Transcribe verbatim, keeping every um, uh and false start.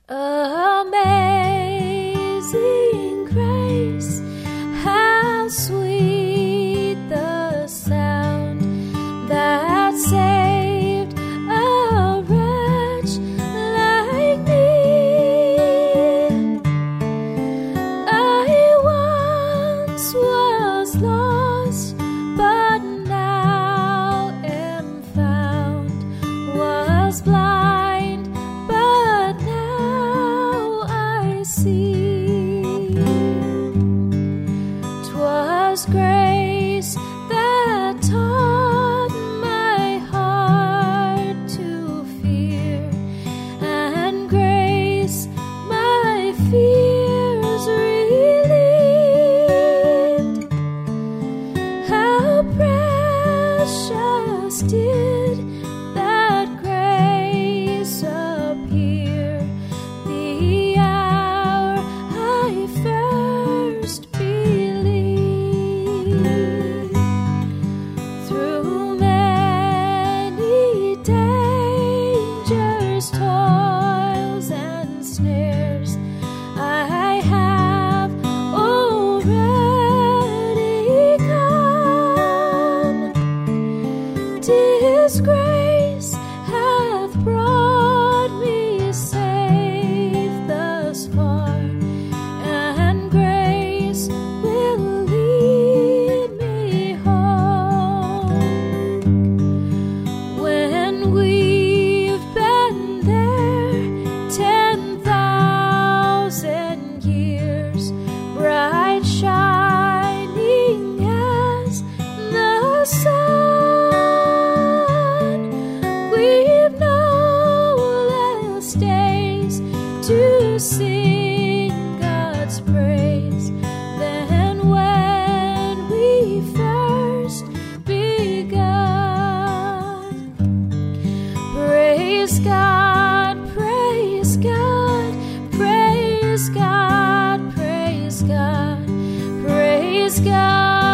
Amazing grace, how sweet the sound that saved a wretch like me. I once was lost, but now am found, was blind, but now I see. 'Twas grace that taught my heart to fear, and grace my fears relieved. How precious did that grace appear the hour I first believed. Through many dangers, toils, and snares, I have already come. Disgrace hath brought me safe thus far, and grace will lead me home. When we've been there ten thousand years, bright shining as the sun, we've no less days to sing God's praise than when we first begun. Praise God, praise God, praise God, praise God, praise God.